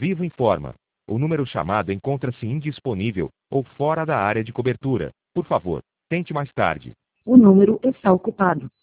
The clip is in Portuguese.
Vivo informa. O número chamado encontra-se indisponível ou fora da área de cobertura. Por favor, tente mais tarde. O número está ocupado.